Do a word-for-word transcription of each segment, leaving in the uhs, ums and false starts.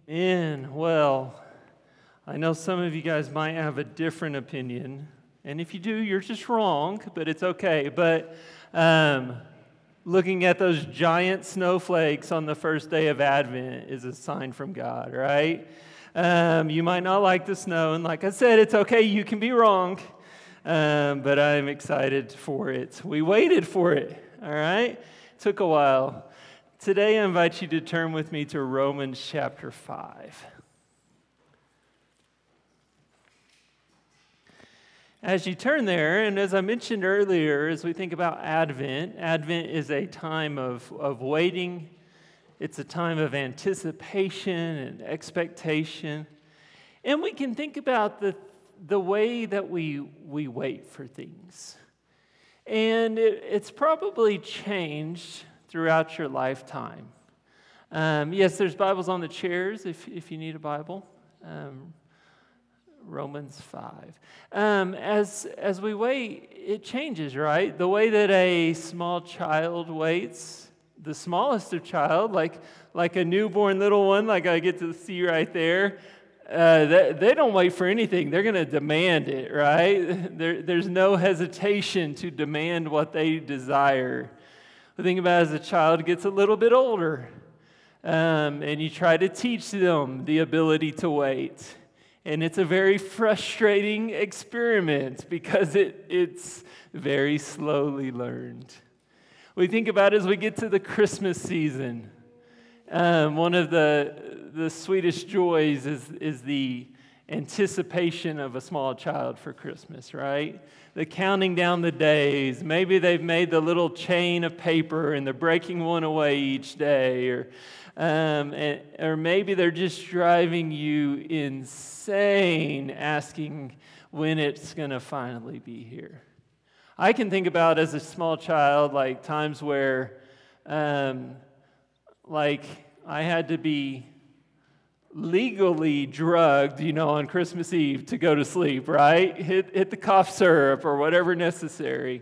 In, well, I know some of you guys might have a different opinion, and if you do, you're just wrong, but it's okay. But um, looking at those giant snowflakes on the first day of Advent is a sign from God, right? Um, you might not like the snow, and like I said, it's okay, you can be wrong, um, but I'm excited for it. We waited for it, all right? It took a while. Today, I invite you to turn with me to Romans chapter five. As you turn there, and as I mentioned earlier, as we think about Advent, Advent is a time of, of waiting. It's a time of anticipation and expectation. And we can think about the, the way that we, we wait for things. And it, it's probably changed throughout your lifetime. Um, yes, there's Bibles on the chairs if, if you need a Bible. Um, Romans five. Um, as, as we wait, it changes, right? The way that a small child waits, the smallest of child, like, like a newborn little one, like I get to see right there, uh, they, they don't wait for anything. They're going to demand it, right? There, there's no hesitation to demand what they desire. The thing about it, as a child gets a little bit older, um, and you try to teach them the ability to wait. And it's a very frustrating experiment because it, it's very slowly learned. We think about it as we get to the Christmas season. Um, one of the, the sweetest joys is, is the anticipation of a small child for Christmas, right? The counting down the days. Maybe they've made the little chain of paper and they're breaking one away each day, or um, and, or maybe they're just driving you insane asking when it's going to finally be here. I can think about as a small child, like times where, um, like I had to be legally drugged, you know, on Christmas Eve to go to sleep, right? Hit, hit the cough syrup or whatever necessary.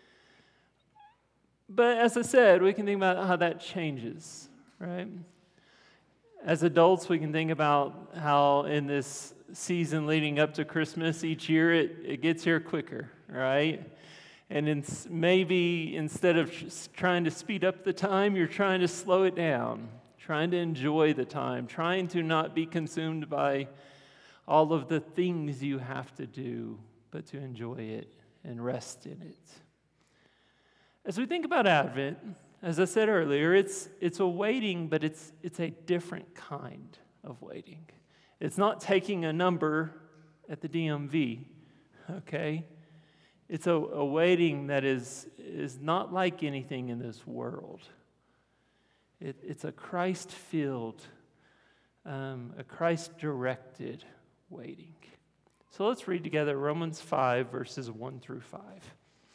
But as I said, we can think about how that changes, right? As adults, we can think about how in this season leading up to Christmas, each year it, it gets here quicker, right? And in, maybe instead of trying to speed up the time, you're trying to slow it down. Trying to enjoy the time, trying to not be consumed by all of the things you have to do, but to enjoy it and rest in it. As we think about Advent, as I said earlier, it's it's a waiting, but it's it's a different kind of waiting. It's not taking a number at the D M V, okay? It's a, a waiting that is is not like anything in this world. It, it's a Christ-filled, um, a Christ-directed waiting. So let's read together Romans five, verses one through five.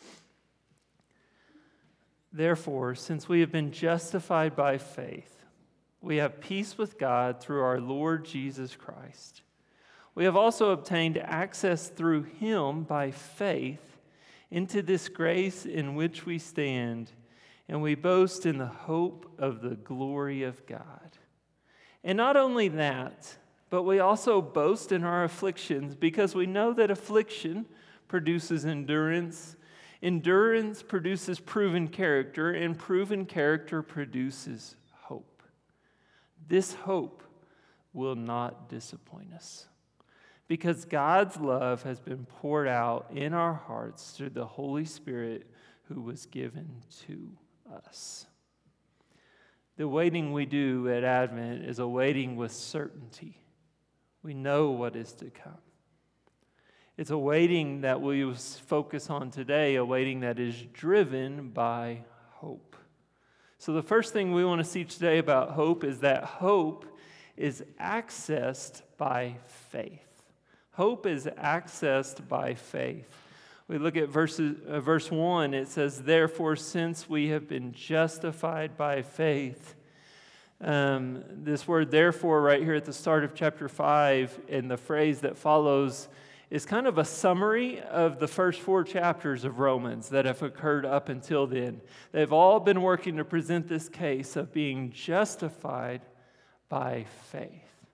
Therefore, since we have been justified by faith, we have peace with God through our Lord Jesus Christ. We have also obtained access through him by faith into this grace in which we stand, and we boast in the hope of the glory of God. And not only that, but we also boast in our afflictions, because we know that affliction produces endurance. Endurance produces proven character, and proven character produces hope. This hope will not disappoint us, because God's love has been poured out in our hearts through the Holy Spirit who was given to us. The waiting we do at Advent is a waiting with certainty. We know what is to come. It's a waiting that we focus on today, a waiting that is driven by hope. So the first thing we want to see today about hope is that hope is accessed by faith. Hope is accessed by faith. We look at verses, uh, verse one. It says, therefore, since we have been justified by faith. Um, this word therefore right here at the start of chapter five and the phrase that follows is kind of a summary of the first four chapters of Romans that have occurred up until then. They've all been working to present this case of being justified by faith.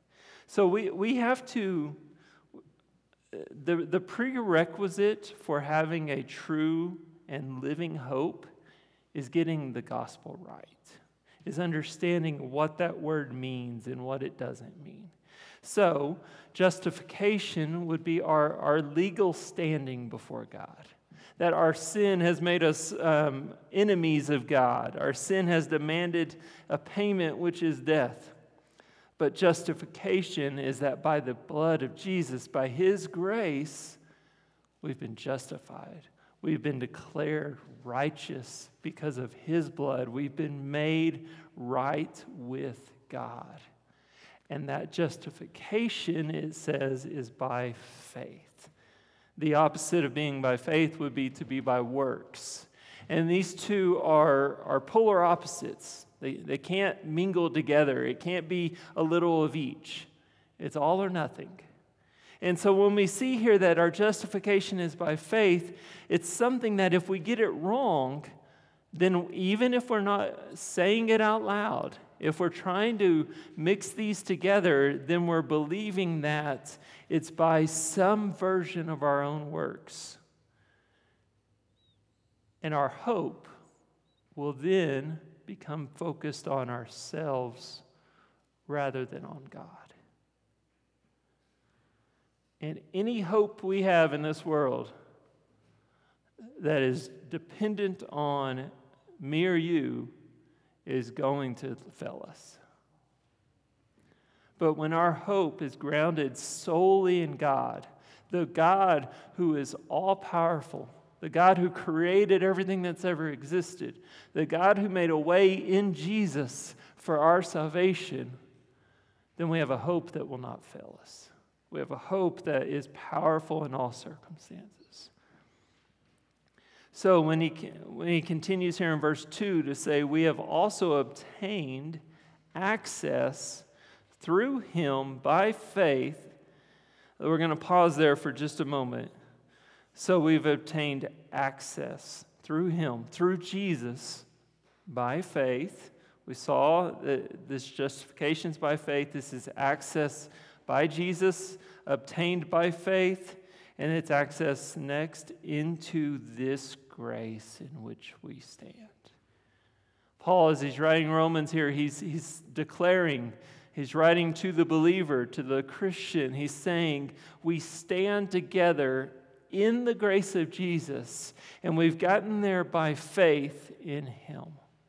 So we, we have to, the, the prerequisite for having a true and living hope is getting the gospel right, is understanding what that word means and what it doesn't mean. So justification would be our, our legal standing before God. That our sin has made us um, enemies of God. Our sin has demanded a payment, which is death. But justification is that by the blood of Jesus, by His grace, we've been justified. We've been declared righteous because of His blood. We've been made right with God. And that justification, it says, is by faith. The opposite of being by faith would be to be by works. And these two are, are polar opposites. They, they can't mingle together. It can't be a little of each. It's all or nothing. And so when we see here that our justification is by faith, it's something that if we get it wrong, then even if we're not saying it out loud, if we're trying to mix these together, then we're believing that it's by some version of our own works. And our hope will then become focused on ourselves rather than on God. And any hope we have in this world that is dependent on me or you is going to fail us. But when our hope is grounded solely in God, the God who is all-powerful, the God who created everything that's ever existed, the God who made a way in Jesus for our salvation, then we have a hope that will not fail us. We have a hope that is powerful in all circumstances. So when he, when he continues here in verse two to say, we have also obtained access through Him by faith, we're going to pause there for just a moment. So we've obtained access through Him, through Jesus, by faith. We saw that this justification is by faith. This is access by Jesus, obtained by faith. And it's access next into this grace in which we stand. Paul, as he's writing Romans here, he's, he's declaring, he's writing to the believer, to the Christian. He's saying, we stand together in the grace of Jesus, and we've gotten there by faith in Him.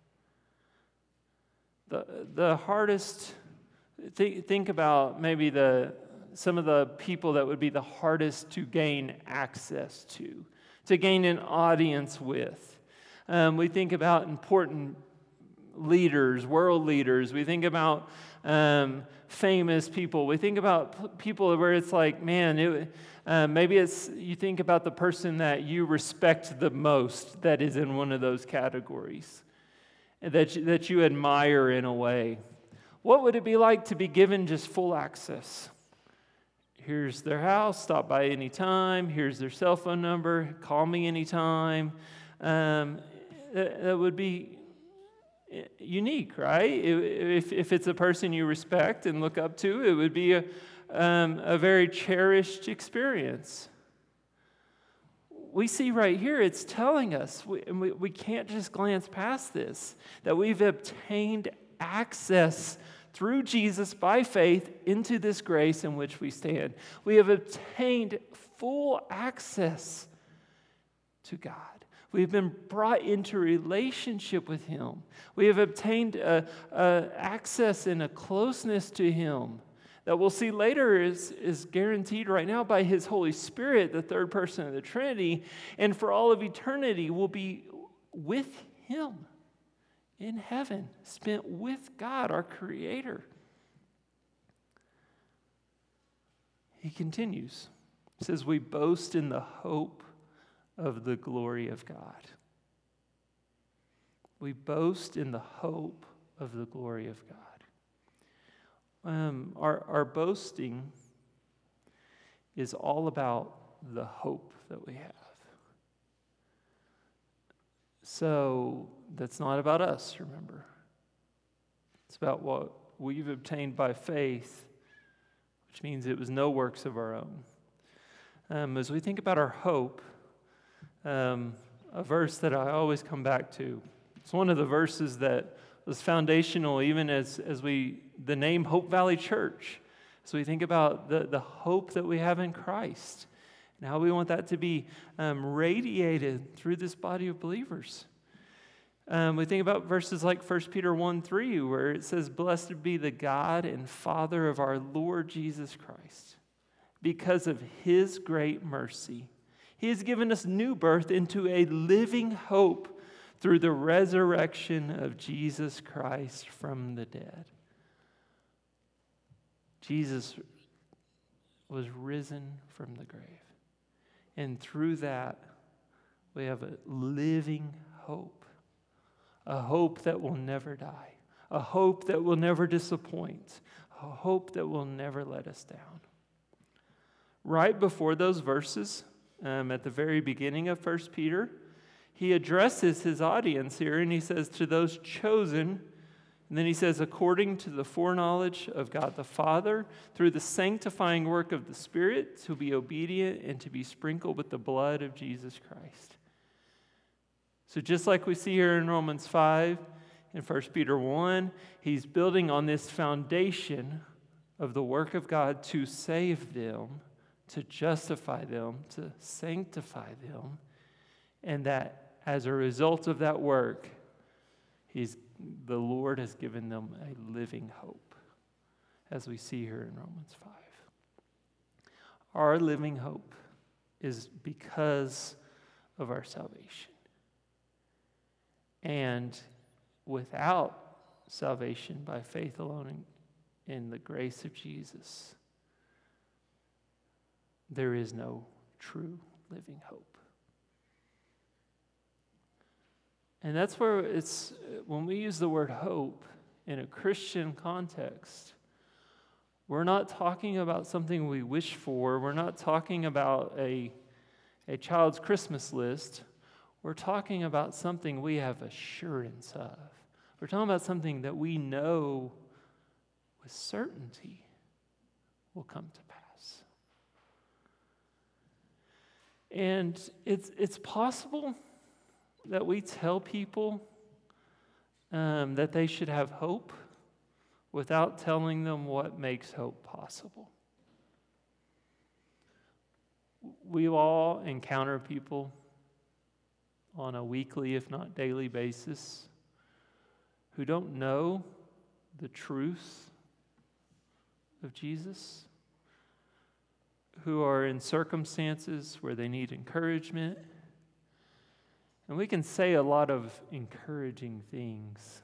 The, the hardest, think, think about maybe the some of the people that would be the hardest to gain access to, to gain an audience with. Um, we think about important leaders, world leaders. We think about um, famous people. We think about people where it's like, man, it, uh, maybe it's, you think about the person that you respect the most that is in one of those categories, that you, that you admire in a way. What would it be like to be given just full access? Here's their house, stop by anytime. Here's their cell phone number, call me anytime. Um, that, that would be unique, right? If, if it's a person you respect and look up to, it would be a, um, a very cherished experience. We see right here, it's telling us, we, and we, we can't just glance past this, that we've obtained access through Jesus by faith into this grace in which we stand. We have obtained full access to God. We've been brought into relationship with Him. We have obtained a, a access and a closeness to Him that we'll see later is, is guaranteed right now by His Holy Spirit, the third person of the Trinity, and for all of eternity will be with Him in heaven, spent with God, our Creator. He continues. He says, we boast in the hope of the glory of God. We boast in the hope of the glory of God. Um, our, our boasting is all about the hope that we have. So that's not about us, remember. It's about what we've obtained by faith which means it was no works of our own. Um, as we think about our hope, um, a verse that I always come back to, it's one of the verses that was foundational even as, as we, the name Hope Valley Church. So we think about the, the hope that we have in Christ and how we want that to be um, radiated through this body of believers. Um, we think about verses like First Peter one three, where it says, "Blessed be the God and Father of our Lord Jesus Christ. Because of his great mercy, he has given us new birth into a living hope through the resurrection of Jesus Christ from the dead." Jesus was risen from the grave. And through that, we have a living hope. A hope that will never die. A hope that will never disappoint. A hope that will never let us down. Right before those verses, um, at the very beginning of First Peter, he addresses his audience here and he says, "To those chosen," and then he says, "according to the foreknowledge of God the Father, through the sanctifying work of the Spirit, to be obedient and to be sprinkled with the blood of Jesus Christ." So just like we see here in Romans five, in First Peter one, he's building on this foundation of the work of God to save them, to justify them, to sanctify them, and that as a result of that work, he's the Lord has given them a living hope, as we see here in Romans five. Our living hope is because of our salvation. And without salvation by faith alone in, in the grace of Jesus, there is no true living hope. And that's where it's, when we use the word hope in a Christian context, we're not talking about something we wish for. We're not talking about a, a child's Christmas list. We're talking about something we have assurance of. We're talking about something that we know with certainty will come to pass. And it's it's possible that we tell people um, that they should have hope without telling them what makes hope possible. We all encounter people on a weekly, if not daily basis, who don't know the truth of Jesus, who are in circumstances where they need encouragement. And we can say a lot of encouraging things,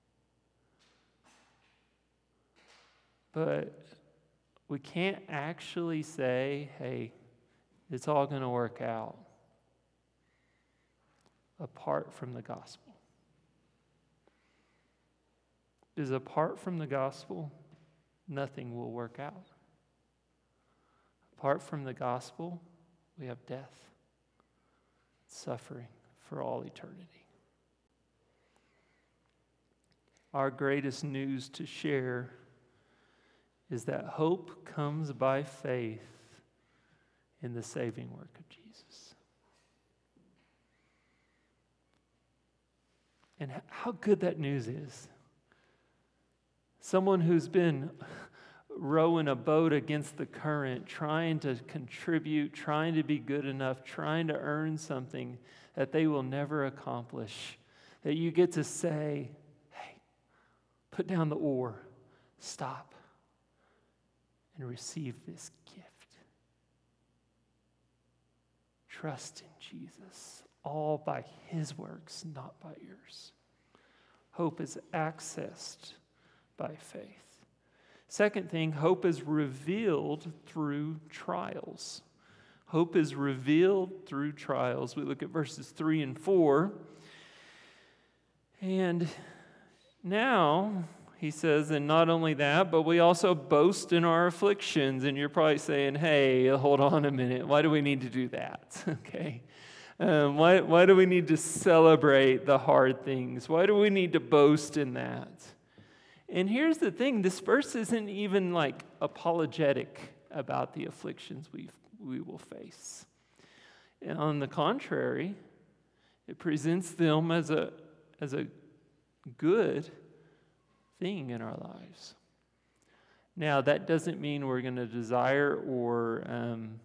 but we can't actually say, "Hey, it's all going to work out," apart from the gospel. Because apart from the gospel, nothing will work out. Apart from the gospel, we have death, suffering for all eternity. Our greatest news to share is that hope comes by faith in the saving work of Jesus. And how good that news is. Someone who's been rowing a boat against the current, trying to contribute, trying to be good enough, trying to earn something that they will never accomplish, that you get to say, "Hey, put down the oar, stop, and receive this gift. Trust in Jesus, all by his works, not by yours." Hope is accessed by faith. Second thing, hope is revealed through trials. Hope is revealed through trials. We look at verses three and four. And now, he says, and not only that, but we also boast in our afflictions. And you're probably saying, "Hey, hold on a minute. Why do we need to do that?" Okay. Um, why, why do we need to celebrate the hard things? Why do we need to boast in that? And here's the thing, this verse isn't even like apologetic about the afflictions we we will face. And on the contrary, it presents them as a as a good thing in our lives. Now, that doesn't mean we're going to desire or um,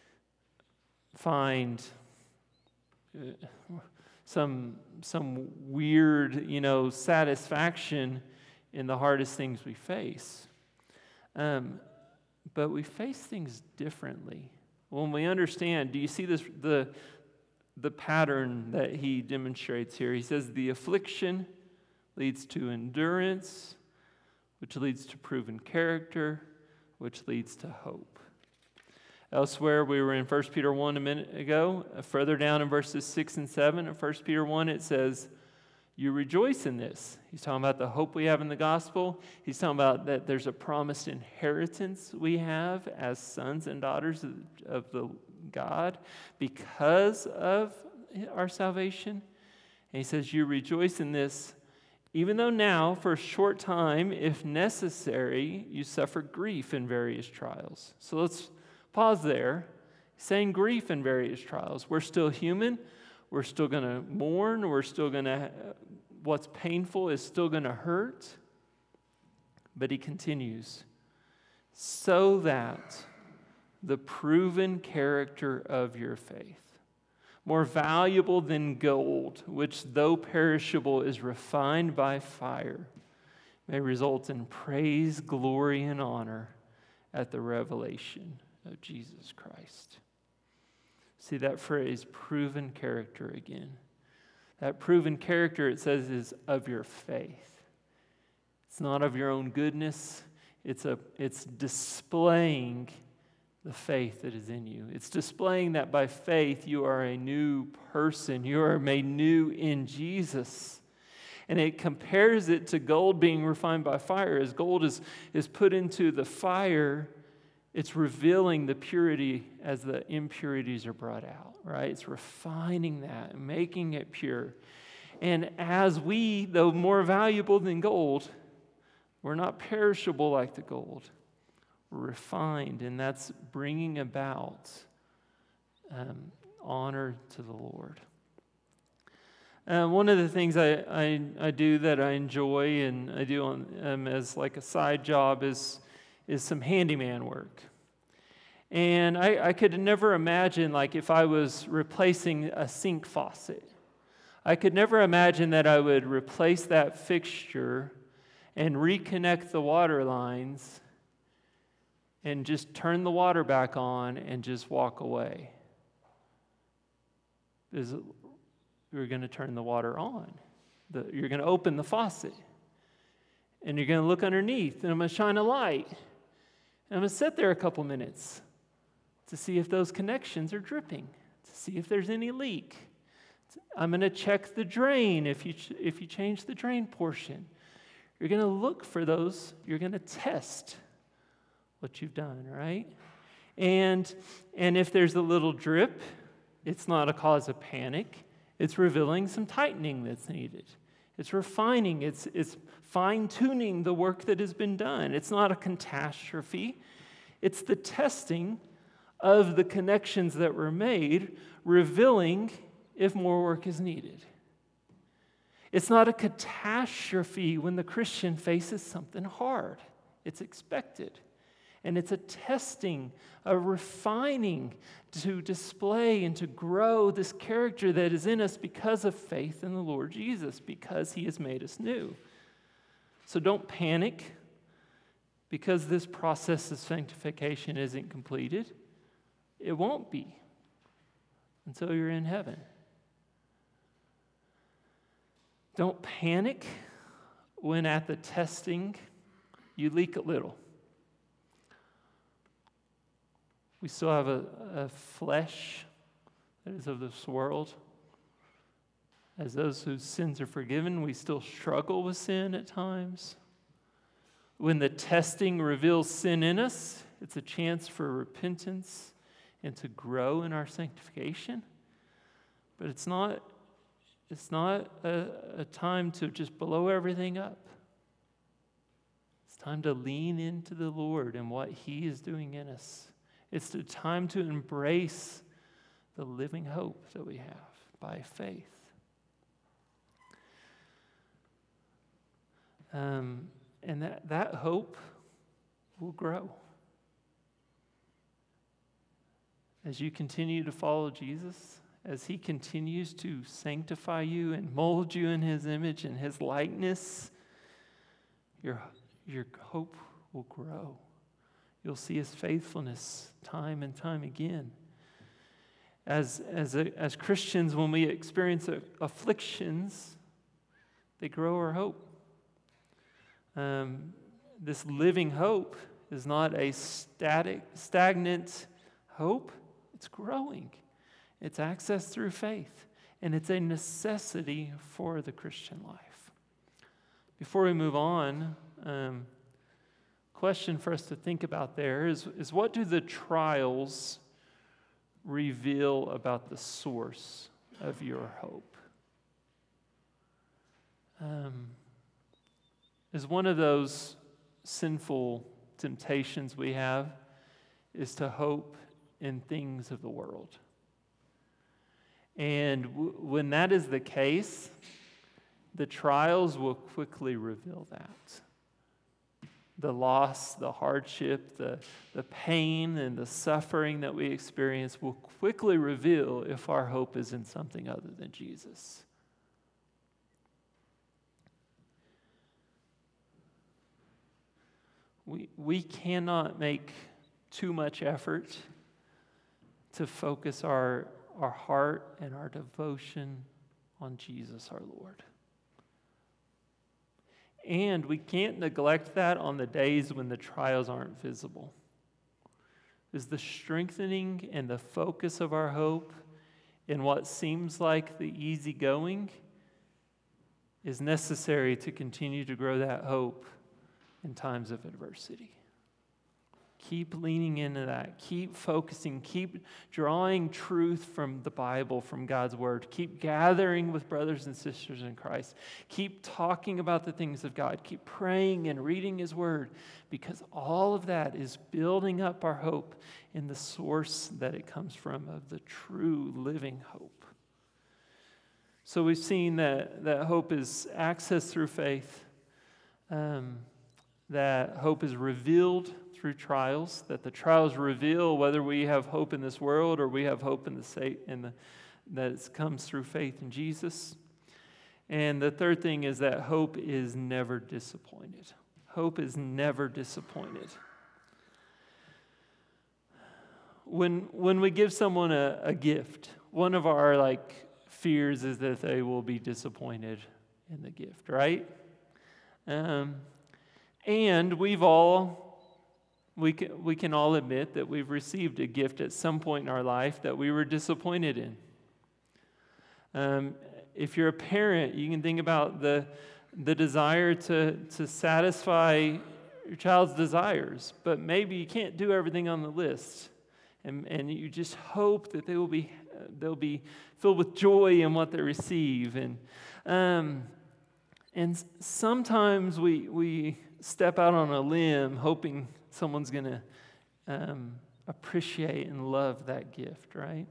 find uh, some some weird, you know, satisfaction in the hardest things we face. Um, but we face things differently. When we understand, do you see this the the pattern that he demonstrates here? He says the affliction leads to endurance, which leads to proven character, which leads to hope. Elsewhere, we were in First Peter one a minute ago. Further down in verses six and seven of First Peter one, it says, you rejoice in this. He's talking about the hope we have in the gospel. He's talking about that there's a promised inheritance we have as sons and daughters of, of the God because of our salvation. And he says, you rejoice in this, even though now, for a short time, if necessary, you suffer grief in various trials. So let's pause there. He's saying grief in various trials. We're still human. We're still going to mourn. We're still going to, what's painful is still going to hurt. But he continues, so that the proven character of your faith, more valuable than gold, which though perishable is refined by fire, may result in praise, glory, and honor at the revelation of Jesus Christ. See that phrase, proven character again. That proven character, it says, is of your faith. It's not of your own goodness. It's a, it's displaying the faith that is in you. It's displaying that by faith you are a new person. You are made new in Jesus. And it compares it to gold being refined by fire. As gold is, is put into the fire, it's revealing the purity as the impurities are brought out, right? It's refining that, making it pure. And as we, though more valuable than gold, we're not perishable like the gold. We're refined, and that's bringing about um, honor to the Lord. Uh, one of the things I, I, I do that I enjoy and I do on, um, as like a side job is is some handyman work. And I, I could never imagine, like, if I was replacing a sink faucet, I could never imagine that I would replace that fixture and reconnect the water lines and just turn the water back on and just walk away. Because you're going to turn the water on. The, you're going to open the faucet. And you're going to look underneath, and I'm going to shine a light. And I'm going to sit there a couple minutes to see if those connections are dripping, to see if there's any leak. I'm going to check the drain if you ch- if you change the drain portion. You're going to look for those. You're going to test what you've done, right? And and if there's a little drip, it's not a cause of panic. It's revealing some tightening that's needed. It's refining. It's it's fine-tuning the work that has been done. It's not a catastrophe. It's the testing of the connections that were made, revealing if more work is needed. It's not a catastrophe when the Christian faces something hard. It's expected. And it's a testing, a refining to display and to grow this character that is in us because of faith in the Lord Jesus, because he has made us new. So don't panic because this process of sanctification isn't completed. It won't be until you're in heaven. Don't panic when at the testing you leak a little. We still have a, a flesh that is of this world. As those whose sins are forgiven, we still struggle with sin at times. When the testing reveals sin in us, it's a chance for repentance and to grow in our sanctification. But it's not, it's not a, a time to just blow everything up. time to lean into the Lord and what He is doing in us. It's the time to embrace the living hope that we have by faith. Um, and that, that hope will grow. As you continue to follow Jesus, as He continues to sanctify you and mold you in His image and His likeness, your, your hope will grow. You'll see His faithfulness time and time again. As, as, a, as Christians, when we experience afflictions, they grow our hope. Um, this living hope is not a static, stagnant hope. It's growing. It's accessed through faith, and it's a necessity for the Christian life. Before we move on, um, question for us to think about there is, is what do the trials reveal about the source of your hope? Um, is one of those sinful temptations we have is to hope in things of the world. And w- when that is the case, the trials will quickly reveal that. The loss, the hardship, the, the pain, and the suffering that we experience will quickly reveal if our hope is in something other than Jesus. We, we cannot make too much effort to focus our, our heart and our devotion on Jesus our Lord. And we can't neglect that on the days when the trials aren't visible. Is the strengthening and the focus of our hope in what seems like the easy going is necessary to continue to grow that hope in times of adversity. Keep leaning into that. Keep focusing. Keep drawing truth from the Bible, from God's Word. Keep gathering with brothers and sisters in Christ. Keep talking about the things of God. Keep praying and reading His Word, because all of that is building up our hope in the source that it comes from, of the true living hope. So we've seen that, that hope is accessed through faith, um, that hope is revealed through trials, that the trials reveal whether we have hope in this world or we have hope in the sa- in the that it comes through faith in Jesus. And the third thing is that hope is never disappointed. Hope is never disappointed. When when we give someone a, a gift, one of our like fears is that they will be disappointed in the gift, right? Um, and we've all We can, we can all admit that we've received a gift at some point in our life that we were disappointed in. Um, if you're a parent, you can think about the, the desire to, to satisfy your child's desires, but maybe you can't do everything on the list. And, and you just hope that they will be, they'll be filled with joy in what they receive. And, um, and sometimes we, we step out on a limb hoping someone's going to um, appreciate and love that gift, right?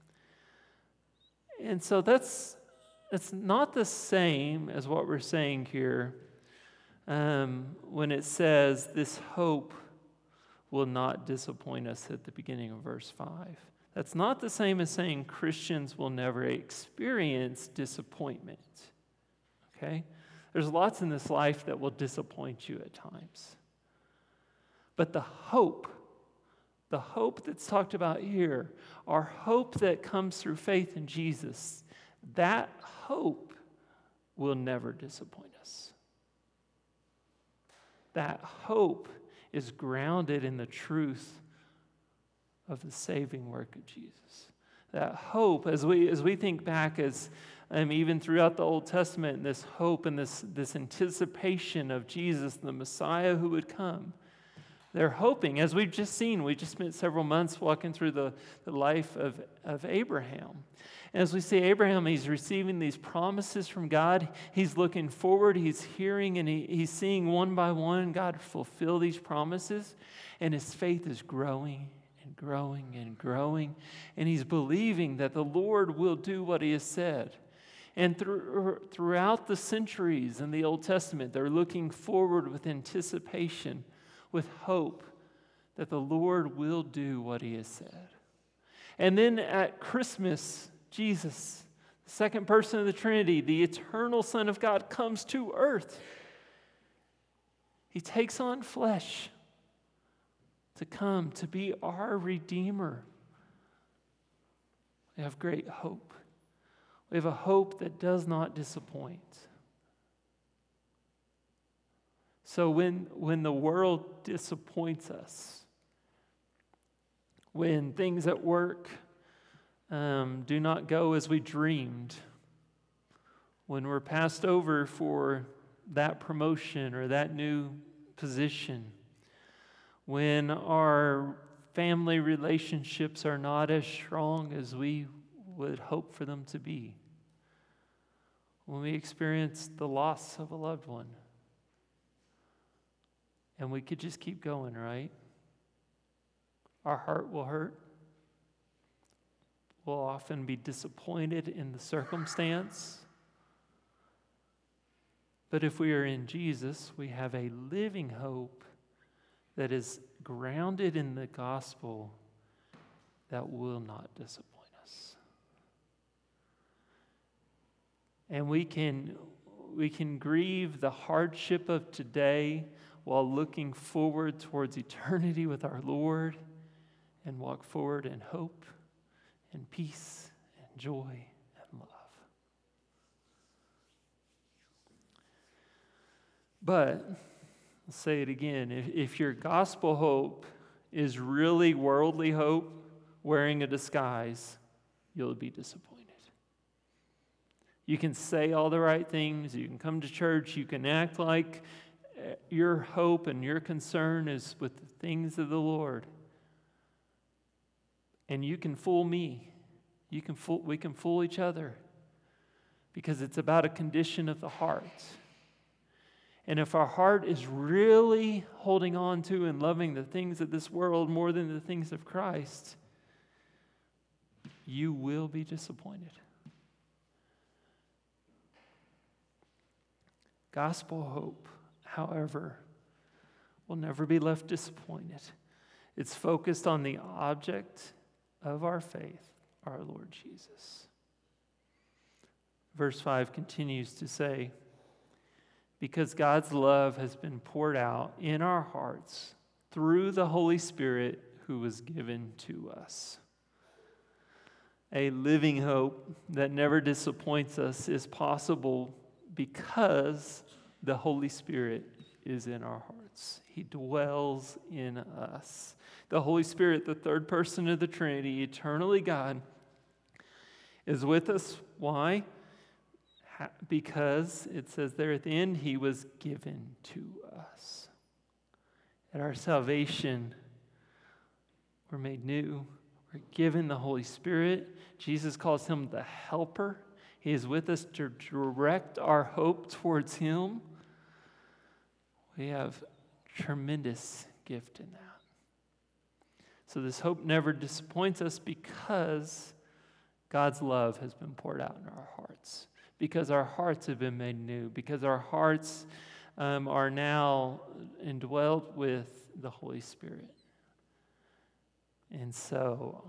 And so that's that's not the same as what we're saying here um, when it says this hope will not disappoint us at the beginning of verse five. That's not the same as saying Christians will never experience disappointment, okay? There's lots in this life that will disappoint you at times. But the hope, the hope that's talked about here, our hope that comes through faith in Jesus, that hope will never disappoint us. That hope is grounded in the truth of the saving work of Jesus. That hope, as we as we think back, as um, even throughout the Old Testament, this hope and this, this anticipation of Jesus, the Messiah who would come, They're hoping, as we've just seen, we just spent several months walking through the, the life of, of Abraham. And as we see Abraham, he's receiving these promises from God. He's looking forward, he's hearing, and he, he's seeing one by one God fulfill these promises. And his faith is growing and growing and growing. And he's believing that the Lord will do what he has said. And through, throughout the centuries in the Old Testament, they're looking forward with anticipation, with hope that the Lord will do what he has said. And then at Christmas, Jesus, the second person of the Trinity, the eternal Son of God, comes to earth. He takes on flesh to come to be our Redeemer. We have great hope. We have a hope that does not disappoint. So when, when the world disappoints us, when things at work um, do not go as we dreamed, when we're passed over for that promotion or that new position, when our family relationships are not as strong as we would hope for them to be, when we experience the loss of a loved one, and we could just keep going, right? Our heart will hurt. We'll often be disappointed in the circumstance. But if we are in Jesus, we have a living hope that is grounded in the gospel that will not disappoint us. And we can, we can grieve the hardship of today while looking forward towards eternity with our Lord, and walk forward in hope and peace and joy and love. But, I'll say it again, if, if your gospel hope is really worldly hope wearing a disguise, you'll be disappointed. You can say all the right things, you can come to church, you can act like your hope and your concern is with the things of the Lord. And you can fool me. You can fool, we can fool each other because it's about a condition of the heart. And if our heart is really holding on to and loving the things of this world more than the things of Christ, you will be disappointed. Gospel hope, however, will never be left disappointed. It's focused on the object of our faith, our Lord Jesus. Verse five continues to say, because God's love has been poured out in our hearts through the Holy Spirit who was given to us. A living hope that never disappoints us is possible because the Holy Spirit is in our hearts. He dwells in us. The Holy Spirit, the third person of the Trinity, eternally God, is with us. Why? Because it says there at the end, he was given to us. At our salvation, we're made new. We're given the Holy Spirit. Jesus calls him the helper. He is with us to direct our hope towards him. We have tremendous gift in that. So this hope never disappoints us because God's love has been poured out in our hearts, because our hearts have been made new, because our hearts um, are now indwelt with the Holy Spirit. And so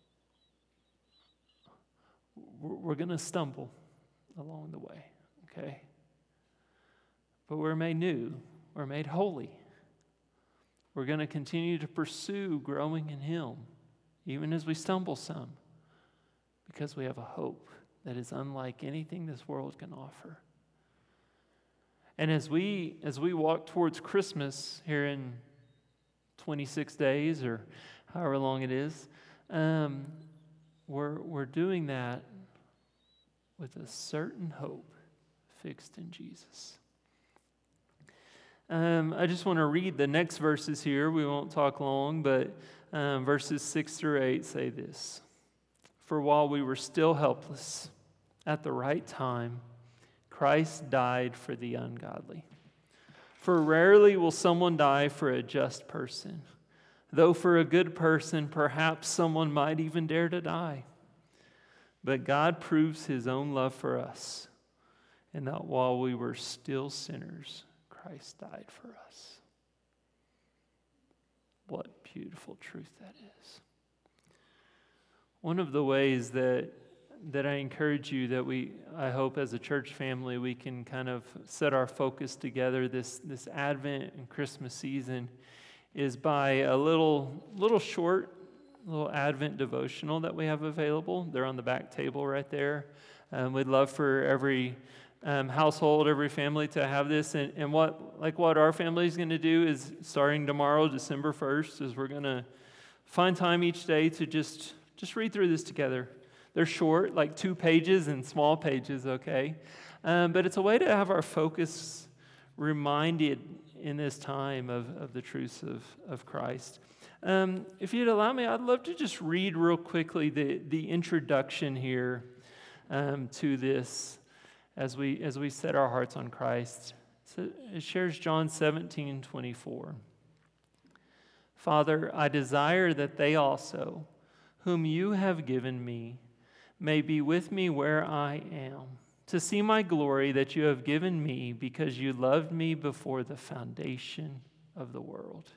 we're, we're going to stumble along the way, okay? But we're made new. We're made holy. We're going to continue to pursue growing in him, even as we stumble some, because we have a hope that is unlike anything this world can offer. And as we as we walk towards Christmas here in twenty-six days or however long it is, um, we're we're doing that with a certain hope fixed in Jesus. Um, I just want to read the next verses here. We won't talk long, but um, verses six through eight say this. For while we were still helpless, at the right time, Christ died for the ungodly. For rarely will someone die for a just person, though for a good person, perhaps someone might even dare to die. But God proves his own love for us, and that while we were still sinners, Christ died for us. What beautiful truth that is. One of the ways that that I encourage you that we, I hope as a church family, we can kind of set our focus together this, this Advent and Christmas season is by a little, little short, little Advent devotional that we have available. They're on the back table right there. Um, we'd love for every um, household, every family to have this. And, and what, like what our family is going to do is starting tomorrow, December first, is we're going to find time each day to just, just read through this together. They're short, like two pages and small pages, okay? Um, but it's a way to have our focus reminded in this time of, of the truths of, of Christ. Um, if you'd allow me, I'd love to just read real quickly the, the introduction here um, to this as we as we set our hearts on Christ. So it shares John seventeen twenty-four. Father, I desire that they also, whom you have given me, may be with me where I am, to see my glory that you have given me because you loved me before the foundation of the world.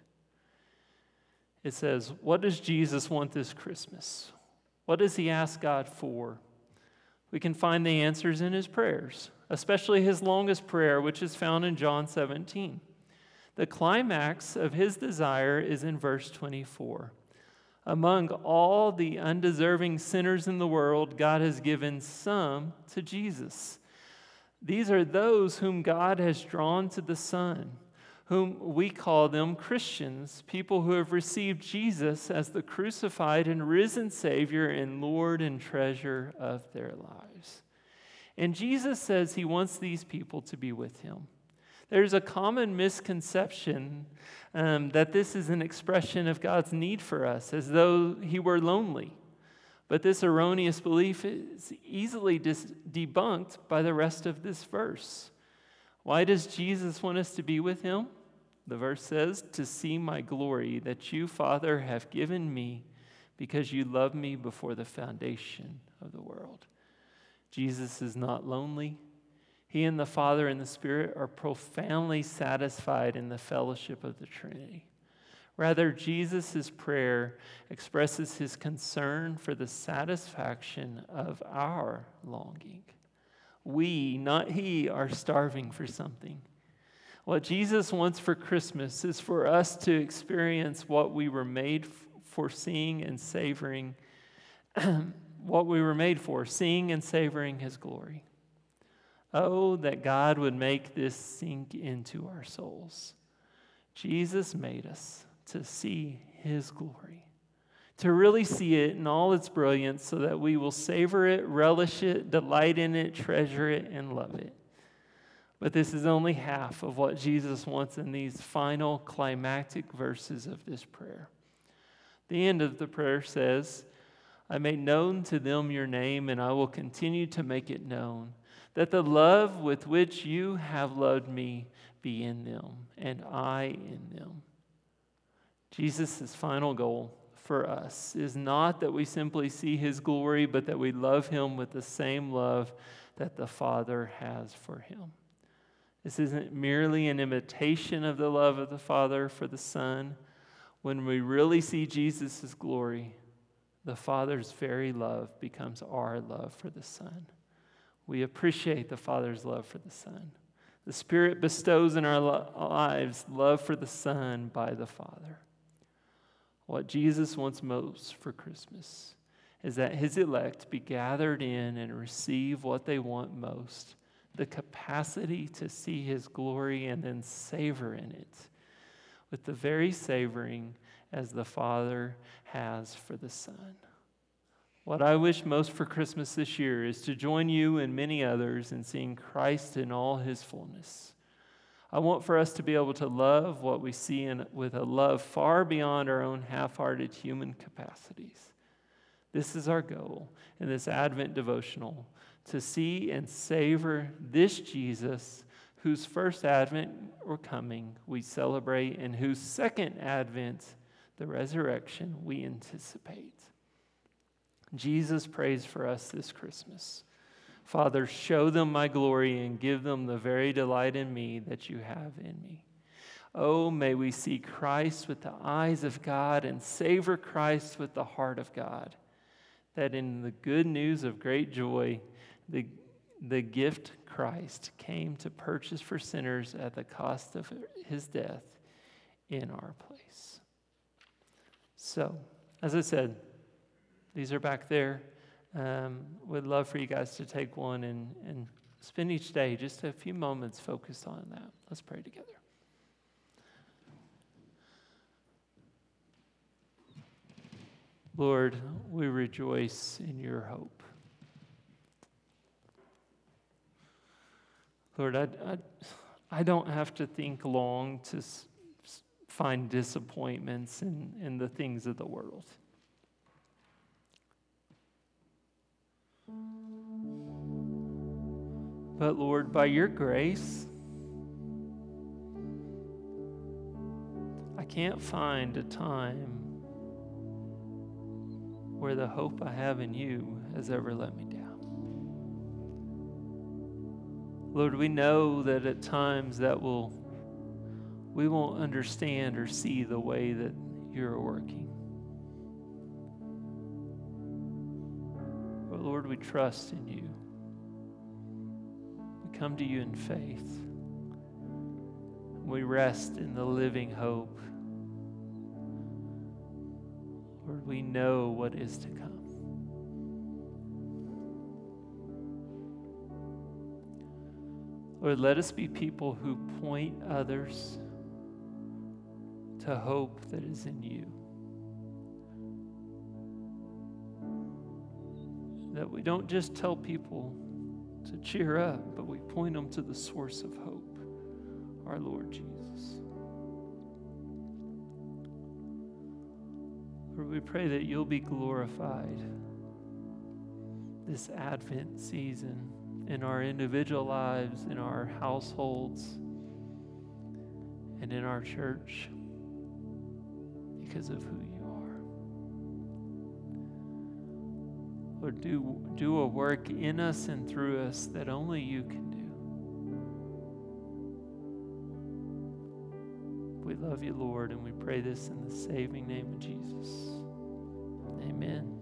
It says, what does Jesus want this Christmas? What does he ask God for? We can find the answers in his prayers, especially his longest prayer, which is found in John seventeen. The climax of his desire is in verse twenty-four. Among all the undeserving sinners in the world, God has given some to Jesus. These are those whom God has drawn to the Son, whom we call them Christians, people who have received Jesus as the crucified and risen Savior and Lord and treasure of their lives. And Jesus says he wants these people to be with him. There's a common misconception um, that this is an expression of God's need for us, as though he were lonely. But this erroneous belief is easily dis- debunked by the rest of this verse. Why does Jesus want us to be with him? The verse says, to see my glory that you, Father, have given me because you loved me before the foundation of the world. Jesus is not lonely. He and the Father and the Spirit are profoundly satisfied in the fellowship of the Trinity. Rather, Jesus' prayer expresses his concern for the satisfaction of our longing. We, not he, are starving for something. What Jesus wants for Christmas is for us to experience what we were made for seeing and savoring, what we were made for, seeing and savoring his glory. Oh, that God would make this sink into our souls. Jesus made us to see his glory, to really see it in all its brilliance so that we will savor it, relish it, delight in it, treasure it, and love it. But this is only half of what Jesus wants in these final climactic verses of this prayer. The end of the prayer says, I made known to them your name, and I will continue to make it known, that the love with which you have loved me be in them, and I in them. Jesus' final goal for us is not that we simply see his glory, but that we love him with the same love that the Father has for him. This isn't merely an imitation of the love of the Father for the Son. When we really see Jesus' glory, the Father's very love becomes our love for the Son. We appreciate the Father's love for the Son. The Spirit bestows in our lives love for the Son by the Father. What Jesus wants most for Christmas is that his elect be gathered in and receive what they want most, the capacity to see his glory and then savor in it with the very savoring as the Father has for the Son. What I wish most for Christmas this year is to join you and many others in seeing Christ in all his fullness. I want for us to be able to love what we see in, with a love far beyond our own half-hearted human capacities. This is our goal in this Advent devotional, to see and savor this Jesus whose first Advent or coming we celebrate and whose second Advent, the resurrection, we anticipate. Jesus prays for us this Christmas. Father, show them my glory and give them the very delight in me that you have in me. Oh, may we see Christ with the eyes of God and savor Christ with the heart of God, that in the good news of great joy, the, the gift Christ came to purchase for sinners at the cost of his death in our place. So, as I said, these are back there. Um, would love for you guys to take one and, and spend each day just a few moments focused on that. Let's pray together. Lord, we rejoice in your hope. Lord, I, I, I don't have to think long to s- find disappointments in, in the things of the world. But Lord, by your grace, I can't find a time where the hope I have in you has ever let me down. Lord, we know that at times that will we won't understand or see the way that you're working. But Lord, we trust in you. We come to you in faith. We rest in the living hope. Lord, we know what is to come. Lord, let us be people who point others to hope that is in you. That we don't just tell people to cheer up, but we point them to the source of hope, our Lord Jesus. Lord, we pray that you'll be glorified this Advent season in our individual lives, in our households, and in our church because of who you are. Lord, do, do a work in us and through us that only you can do. We love you, Lord, and we pray this in the saving name of Jesus. Amen.